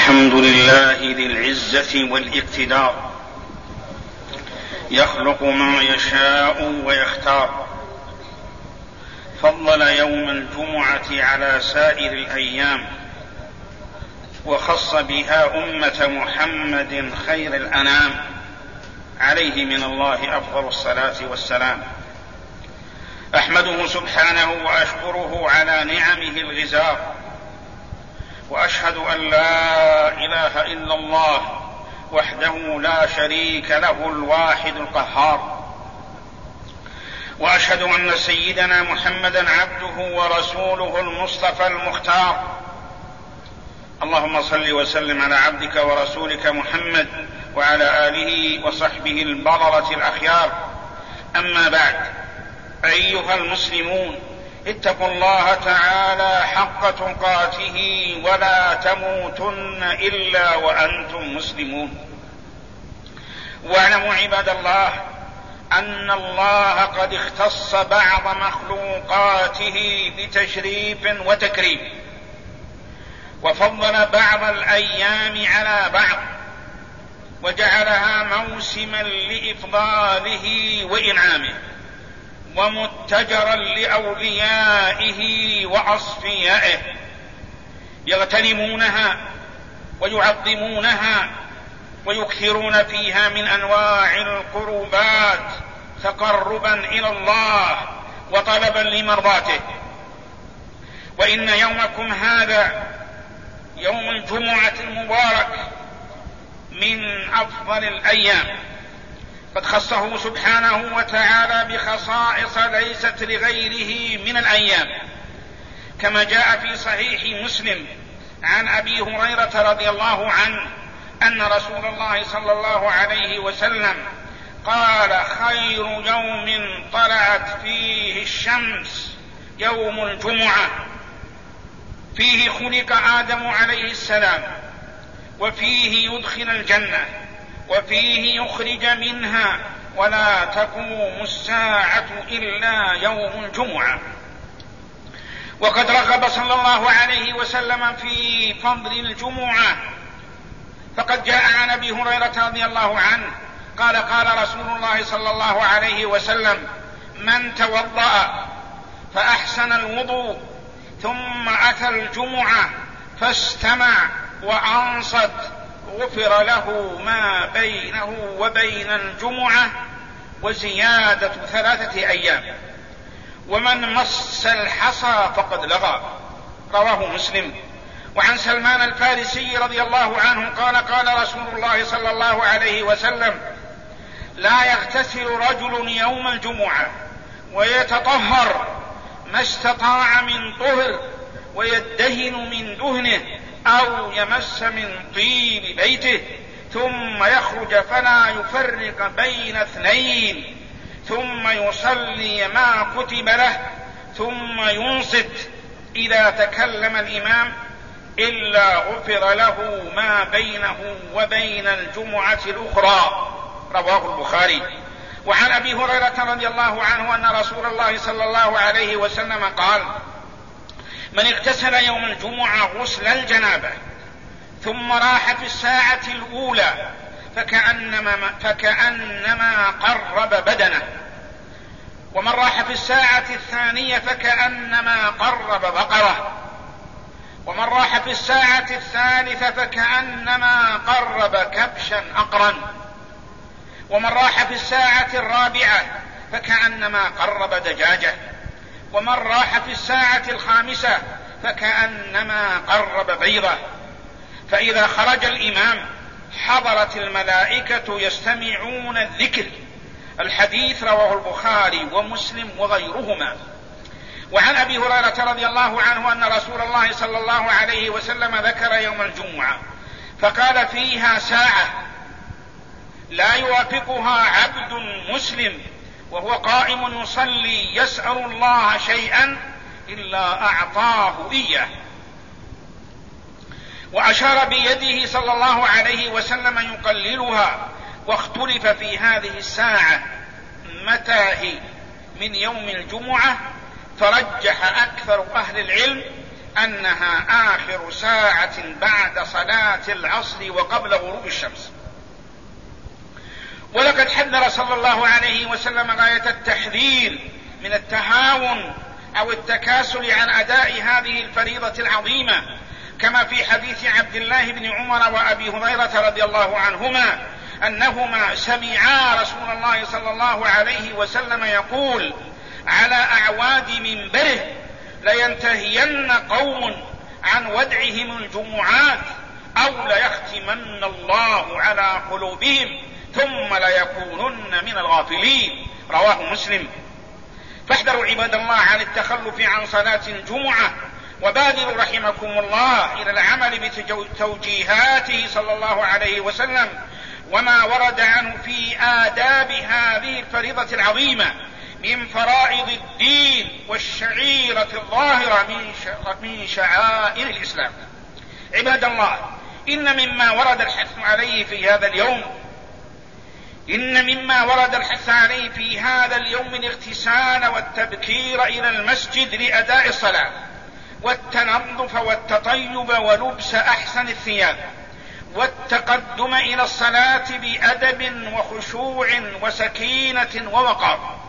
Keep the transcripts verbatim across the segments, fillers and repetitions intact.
الحمد لله ذي العزة والاقتدار، يخلق ما يشاء ويختار. فضل يوم الجمعة على سائر الأيام، وخص بها أمة محمد خير الأنام، عليه من الله أفضل الصلاة والسلام. أحمده سبحانه وأشكره على نعمه الغزار، وأشهد أن لا إله إلا الله وحده لا شريك له الواحد القهار، وأشهد أن سيدنا محمدا عبده ورسوله المصطفى المختار. اللهم صل وسلم على عبدك ورسولك محمد وعلى آله وصحبه البررة الأخيار. أما بعد، أيها المسلمون، اتقوا الله تعالى حق تقاته ولا تموتن إلا وأنتم مسلمون. واعلموا عباد الله أن الله قد اختص بعض مخلوقاته بتشريف وتكريم، وفضل بعض الأيام على بعض، وجعلها موسما لإفضاله وإنعامه، ومتجرا لأوليائه وأصفيائه، يغتنمونها ويعظمونها ويكثرون فيها من أنواع القربات تقربا إلى الله وطلبا لمرضاته. وإن يومكم هذا يوم الجمعة المبارك من أفضل الأيام، قد خصه سبحانه وتعالى بخصائص ليست لغيره من الأيام، كما جاء في صحيح مسلم عن أبي هريرة رضي الله عنه أن رسول الله صلى الله عليه وسلم قال: خير يوم طلعت فيه الشمس يوم الجمعة، فيه خلق آدم عليه السلام، وفيه يدخل الجنة، وفيه يخرج منها، ولا تقوم الساعة إلا يوم الجمعة. وقد رغب صلى الله عليه وسلم في فضل الجمعة، فقد جاء عن أبي هريرة رضي الله عنه قال: قال رسول الله صلى الله عليه وسلم: من توضأ فأحسن الوضوء ثم أتى الجمعة فاستمع وأنصت غفر له ما بينه وبين الجمعة وزيادة ثلاثة أيام، ومن مس الحصى فقد لغى. رواه مسلم. وعن سلمان الفارسي رضي الله عنه قال: قال رسول الله صلى الله عليه وسلم: لا يغتسل رجل يوم الجمعة ويتطهر ما استطاع من طهر، ويدهن من دهنه أو يمس من طيب بيته، ثم يخرج فلا يفرق بين اثنين، ثم يصلي ما كتب له، ثم ينصت إذا تكلم الإمام، إلا غفر له ما بينه وبين الجمعة الأخرى. رواه البخاري. وعن أبي هريرة رضي الله عنه أن رسول الله صلى الله عليه وسلم قال: من اغتسل يوم الجمعة غسل الجنابة ثم راح في الساعة الأولى فكأنما, فكأنما قرب بدنه، ومن راح في الساعة الثانية فكأنما قرب بقرة، ومن راح في الساعة الثالثة فكأنما قرب كبشا أقرا، ومن راح في الساعة الرابعة فكأنما قرب دجاجة، ومن راح في الساعة الخامسة فكأنما قرب بيضة. فإذا خرج الإمام حضرت الملائكة يستمعون الذكر. الحديث رواه البخاري ومسلم وغيرهما. وعن أبي هريرة رضي الله عنه أن رسول الله صلى الله عليه وسلم ذكر يوم الجمعة فقال: فيها ساعة لا يوافقها عبد مسلم وهو قائم يصلي يسأل الله شيئا إلا أعطاه إياه. وأشار بيده صلى الله عليه وسلم يقللها. واختلف في هذه الساعة متى هي من يوم الجمعة، فرجح أكثر أهل العلم أنها آخر ساعة بعد صلاة العصر وقبل غروب الشمس. ولقد حذر صلى الله عليه وسلم غاية التحذير من التهاون أو التكاسل عن أداء هذه الفريضة العظيمة، كما في حديث عبد الله بن عمر وأبي هريرة رضي الله عنهما أنهما سمعا رسول الله صلى الله عليه وسلم يقول على أعواد منبره: لينتهين قوم عن ودعهم الجمعات أو ليختمن الله على قلوبهم ثم ليكونن من الغافلين. رواه مسلم. فاحذروا عباد الله عن التخلف عن صلاة الجمعة، وبادروا رحمكم الله إلى العمل بتوجيهاته صلى الله عليه وسلم وما ورد عنه في آداب هذه الفريضة العظيمة من فرائض الدين والشعيرة الظاهرة من شعائر الإسلام. عباد الله، إن مما ورد الحث عليه في هذا اليوم إن مما ورد الحث عليه في هذا اليوم الاغتسال والتبكير إلى المسجد لأداء الصلاة، والتنظف والتطيب ولبس أحسن الثياب، والتقدم إلى الصلاة بأدب وخشوع وسكينة ووقار.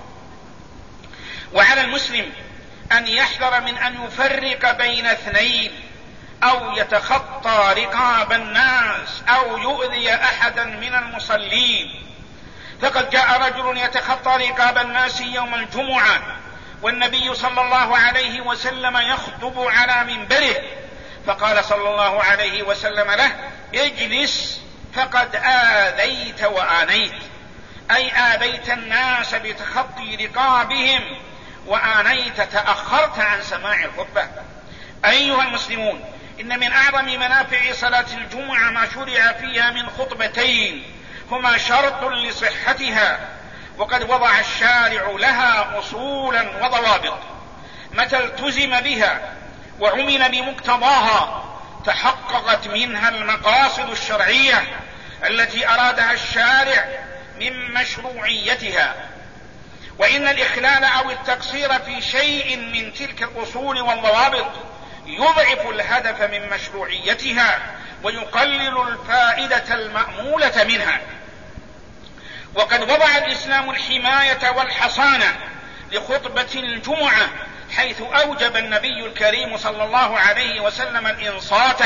وعلى المسلم أن يحذر من أن يفرق بين اثنين أو يتخطى رقاب الناس أو يؤذي أحدا من المصلين. فقد جاء رجل يتخطى رقاب الناس يوم الجمعة والنبي صلى الله عليه وسلم يخطب على منبره، فقال صلى الله عليه وسلم له: اجلس فقد آذيت وآنيت، أي آذيت الناس بتخطي رقابهم وآنيت، تأخرت عن سماع الخطبة. أيها المسلمون، إن من أعظم منافع صلاة الجمعة ما شرع فيها من خطبتين هما شرط لصحتها، وقد وضع الشارع لها أصولا وضوابط، متى التزم بها وعمل بمقتضاها تحققت منها المقاصد الشرعية التي أرادها الشارع من مشروعيتها. وإن الإخلال أو التقصير في شيء من تلك الأصول والضوابط يضعف الهدف من مشروعيتها ويقلل الفائدة المأمولة منها. وقد وضع الإسلام الحماية والحصانة لخطبة الجمعة، حيث أوجب النبي الكريم صلى الله عليه وسلم الإنصات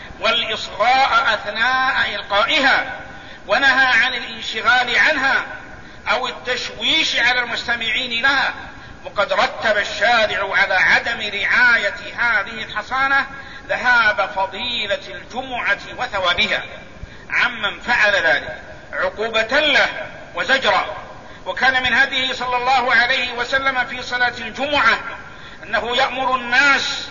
والإصغاء أثناء إلقائها، ونهى عن الانشغال عنها أو التشويش على المستمعين لها. وقد رتب الشارع على عدم رعاية هذه الحصانة ذهاب فضيلة الجمعة وثوابها عمن فعل ذلك عقوبة له وزجرا. وكان من هديه صلى الله عليه وسلم في صلاة الجمعة أنه يأمر الناس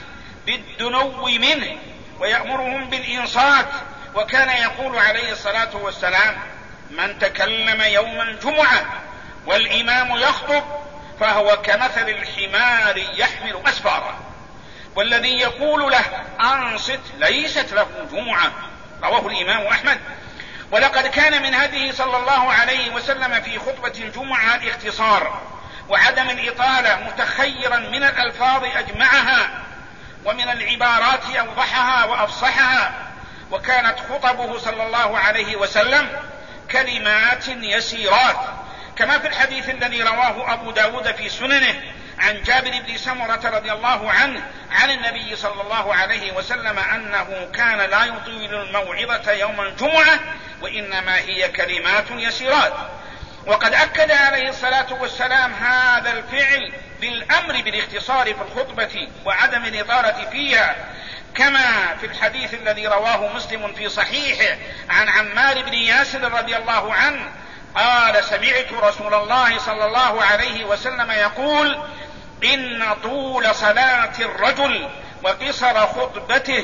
بالدنو منه ويأمرهم بالإنصات، وكان يقول عليه الصلاة والسلام: من تكلم يوم الجمعة والإمام يخطب فهو كمثل الحمار يحمل أسفارا، والذي يقول له أنصت ليست له جمعة. رواه الإمام أحمد. ولقد كان من هديه صلى الله عليه وسلم في خطبة الجمعة الاختصار وعدم الإطالة، متخيرا من الألفاظ أجمعها ومن العبارات أوضحها وأفصحها. وكانت خطبه صلى الله عليه وسلم كلمات يسيرات، كما في الحديث الذي رواه أبو داود في سننه عن جابر بن سمرة رضي الله عنه عن النبي صلى الله عليه وسلم أنه كان لا يطيل الموعظة يوم الجمعة وإنما هي كلمات يسيرات. وقد أكد عليه الصلاة والسلام هذا الفعل بالأمر بالاختصار في الخطبة وعدم الإطالة فيها، كما في الحديث الذي رواه مسلم في صحيحه عن عمار بن ياسر رضي الله عنه قال: سمعت رسول الله صلى الله عليه وسلم يقول: إن طول صلاة الرجل وقصر خطبته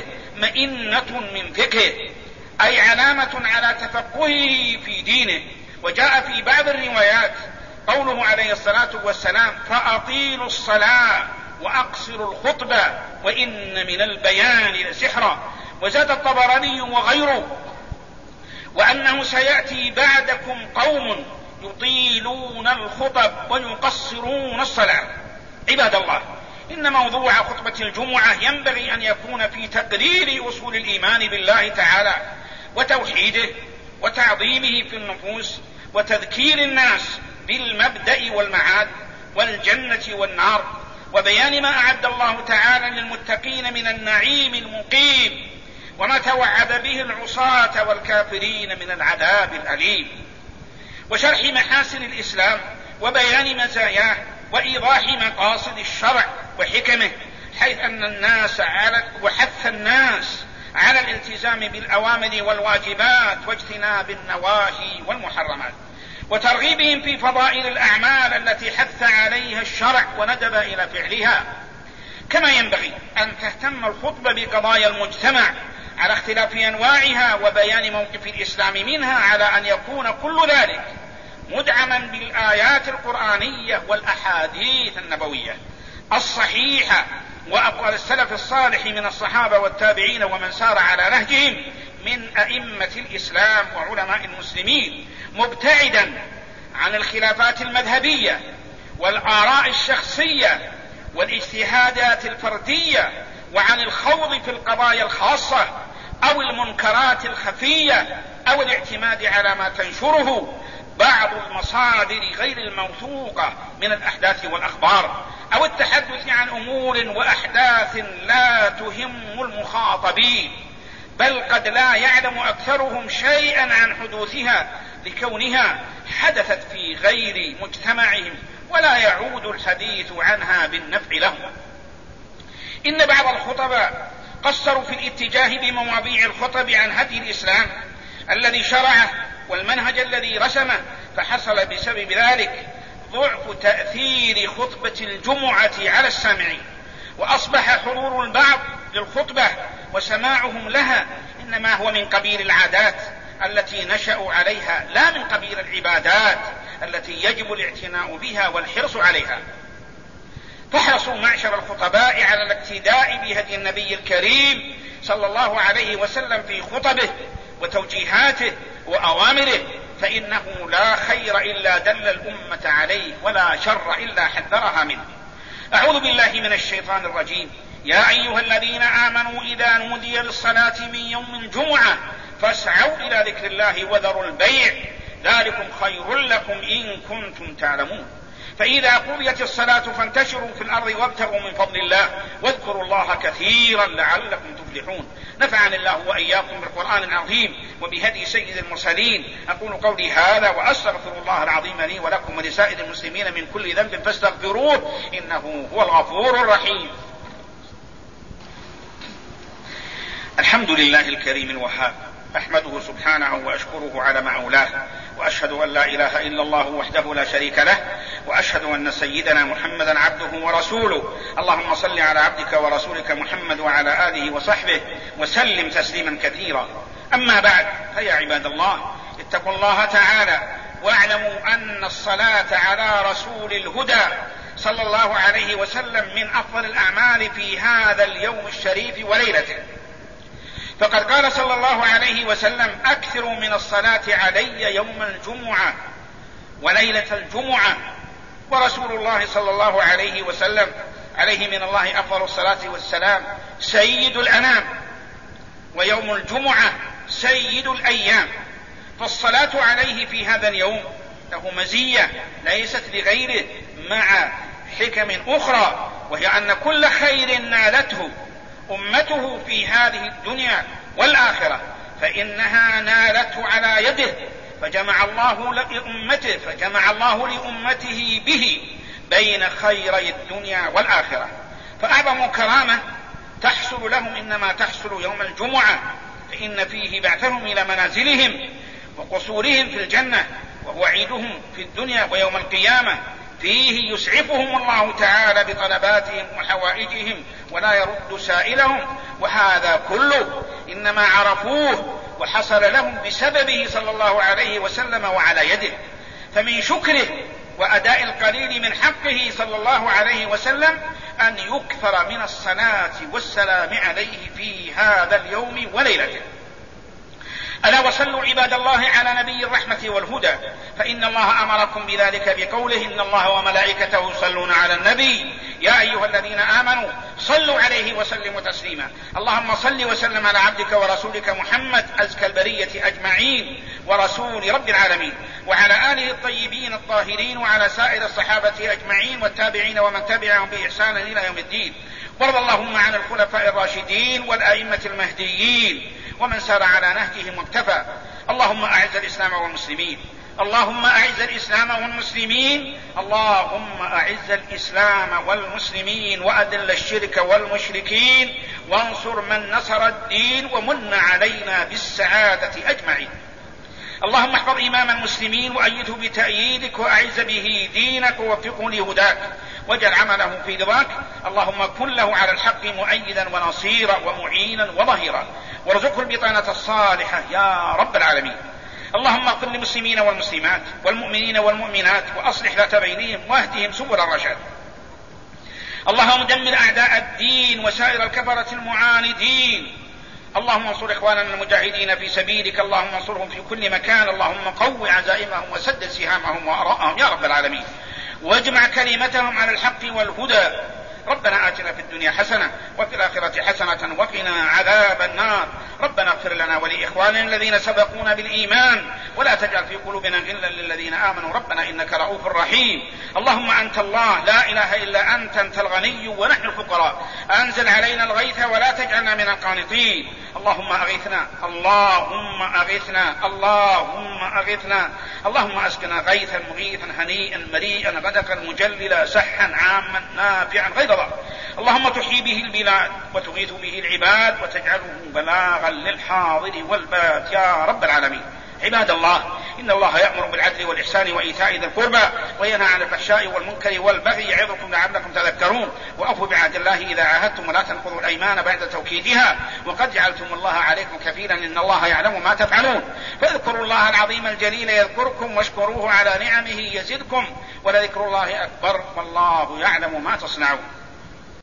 مئنة من فقهه، أي علامة على تفقهه في دينه. وجاء في بعض الروايات قوله عليه الصلاة والسلام: فأطيلوا الصلاة وأقصروا الخطبة وإن من البيان لسحرا. وزاد الطبراني وغيره: وأنه سيأتي بعدكم قوم يطيلون الخطب ويقصرون الصلاة. عباد الله، إن موضوع خطبة الجمعة ينبغي أن يكون في تقرير أصول الإيمان بالله تعالى وتوحيده وتعظيمه في النفوس، وتذكير الناس بالمبدأ والمعاد والجنة والنار، وبيان ما أعد الله تعالى للمتقين من النعيم المقيم، وما توعد به العصاة والكافرين من العذاب الأليم، وشرح محاسن الإسلام وبيان مزاياه، وإيضاح مقاصد الشرع وحكمه، حيث أن الناس على وحث الناس على الالتزام بالأوامر والواجبات واجتناب النواهي والمحرمات، وترغيبهم في فضائل الأعمال التي حث عليها الشرع وندب إلى فعلها. كما ينبغي أن تهتم الخطبة بقضايا المجتمع على اختلاف أنواعها، وبيان موقف الإسلام منها على أن يكون كل ذلك مدعما بالآيات القرآنية والأحاديث النبوية الصحيحة وأقوال السلف الصالح من الصحابة والتابعين ومن سار على نهجهم من أئمة الإسلام وعلماء المسلمين، مبتعدا عن الخلافات المذهبية والآراء الشخصية والاجتهادات الفردية، وعن الخوض في القضايا الخاصة أو المنكرات الخفية أو الاعتماد على ما تنشره بعض المصادر غير الموثوقة من الأحداث والأخبار، أو التحدث عن أمور وأحداث لا تهم المخاطبين، بل قد لا يعلم أكثرهم شيئا عن حدوثها لكونها حدثت في غير مجتمعهم ولا يعود الحديث عنها بالنفع لهم. إن بعض الخطباء قصروا في الاتجاه بمواضيع الخطب عن هدي الإسلام الذي شرعه والمنهج الذي رسمه، فحصل بسبب ذلك ضعف تأثير خطبة الجمعة على السامعين، وأصبح حضور البعض للخطبة وسماعهم لها إنما هو من قبيل العادات التي نشأوا عليها، لا من قبيل العبادات التي يجب الاعتناء بها والحرص عليها. فاحرصوا معشر الخطباء على الاقتداء بهدي النبي الكريم صلى الله عليه وسلم في خطبه وتوجيهاته وأوامره، فإنه لا خير إلا دل الأمة عليه ولا شر إلا حذرها منه. أعوذ بالله من الشيطان الرجيم. يا أيها الذين آمنوا إذا نودي للصلاة من يوم الجمعة فاسعوا إلى ذكر الله وذروا البيع ذلكم خير لكم إن كنتم تعلمون. فإذا قضيت الصلاة فانتشروا في الأرض وابتغوا من فضل الله واذكروا الله كثيرا لعلكم تفلحون. نفعني الله وإياكم بالقرآن العظيم وبهدي سيد المرسلين. أقول قولي هذا وأستغفر الله العظيم لي ولكم ولسائر المسلمين من كل ذنب فاستغفروه إنه هو الغفور الرحيم. الحمد لله الكريم الوهاب، أحمده سبحانه وأشكره على معولاه، وأشهد أن لا إله إلا الله وحده لا شريك له، وأشهد أن سيدنا محمدا عبده ورسوله. اللهم صل على عبدك ورسولك محمد وعلى آله وصحبه وسلم تسليما كثيرا. أما بعد، فيا عباد الله اتقوا الله تعالى واعلموا أن الصلاة على رسول الهدى صلى الله عليه وسلم من أفضل الأعمال في هذا اليوم الشريف وليلته، فقد قال صلى الله عليه وسلم: أكثروا من الصلاة علي يوم الجمعة وليلة الجمعة. ورسول الله صلى الله عليه وسلم عليه من الله أفضل الصلاة والسلام سيد الأنام، ويوم الجمعة سيد الأيام، فالصلاة عليه في هذا اليوم له مزية ليست لغيره مع حكم أخرى، وهي أن كل خير نالته أمته في هذه الدنيا والآخرة فإنها نالته على يده، فجمع الله لأمته فجمع الله لأمته به بين خيري الدنيا والآخرة. فأعظم كرامة تحصل لهم إنما تحصل يوم الجمعة، فإن فيه بعثهم إلى منازلهم وقصورهم في الجنة، وهو عيدهم في الدنيا ويوم القيامة فيه يسعفهم الله تعالى بطلباتهم وحوائجهم ولا يرد سائلهم، وهذا كله إنما عرفوه وحصل لهم بسببه صلى الله عليه وسلم وعلى يده. فمن شكره وأداء القليل من حقه صلى الله عليه وسلم أن يكثر من الصلاة والسلام عليه في هذا اليوم وليلته. ألا وصلوا عباد الله على نبي الرحمة والهدى، فإن الله أمركم بذلك بقوله: إن الله وملائكته يصلون على النبي يا أيها الذين آمنوا صلوا عليه وسلموا تسليما. اللهم صل وسلم على عبدك ورسولك محمد أزكى البرية أجمعين ورسول رب العالمين، وعلى آله الطيبين الطاهرين، وعلى سائر الصحابة أجمعين والتابعين ومن تبعهم بإحسان إلى يوم الدين. وارض اللهم عن الخلفاء الراشدين والأئمة المهديين ومن سار على نهجهم واقتفى. اللهم أعز الإسلام والمسلمين، اللهم أعز الإسلام والمسلمين، اللهم أعز الإسلام والمسلمين وأذل الشرك والمشركين، وانصر من نصر الدين، ومن علينا بالسعادة أجمعين. اللهم احفظ إمام المسلمين وأيده بتأييدك، وأعز به دينك، ووفقه لهداك، واجعل عمله في رضاك. اللهم كن له على الحق مؤيدا ونصيرا ومعينا وظهيرا، وارزقه البطانة الصالحة يا رب العالمين. اللهم اغفر للمسلمين والمسلمات والمؤمنين والمؤمنات، وأصلح ذات بينهم، واهدهم سبل الرشاد. اللهم دمر أعداء الدين وسائر الكفرة المعاندين. اللهم انصر إخواننا المجاهدين في سبيلك، اللهم انصرهم في كل مكان، اللهم قو عزائمهم وسدد سهامهم وآراءهم يا رب العالمين، واجمع كلمتهم على الحق والهدى. ربنا آتنا في الدنيا حسنة وفي الآخرة حسنة وقنا عذاب النار. ربنا اغفر لنا ولإخواننا الذين سبقونا بالإيمان، ولا تجعل في قلوبنا غلا للذين آمنوا، ربنا إنك رؤوف رحيم. اللهم أنت الله لا إله إلا أنت، أنت الغني ونحن الفقراء، أنزل علينا الغيث ولا تجعلنا من القانطين. اللهم أغثنا، اللهم أغثنا، اللهم أغثنا، اللهم أسقنا غيثا مغيثا هنيئا مريئا غدقا مجللا سحا عاما نافعا غير ضار. اللهم تحيي به البلاد وتغيث به العباد، وتجعله بلاغا للحاضر والباد يا رب العالمين. عباد الله، إن الله يأمر بالعدل والإحسان وإيتاء ذي القربى، وينهى عن الفحشاء والمنكر والبغي، يعظكم لعلكم تذكرون. وأوفوا بعهد الله إذا عاهدتم، ولا تنقضوا الأيمان بعد توكيدها، وقد جعلتم الله عليكم كفيلا، إن الله يعلم ما تفعلون. فاذكروا الله العظيم الجليل يذكركم، واشكروه على نعمه يزدكم، ولذكر الله أكبر، والله يعلم ما تصنعون.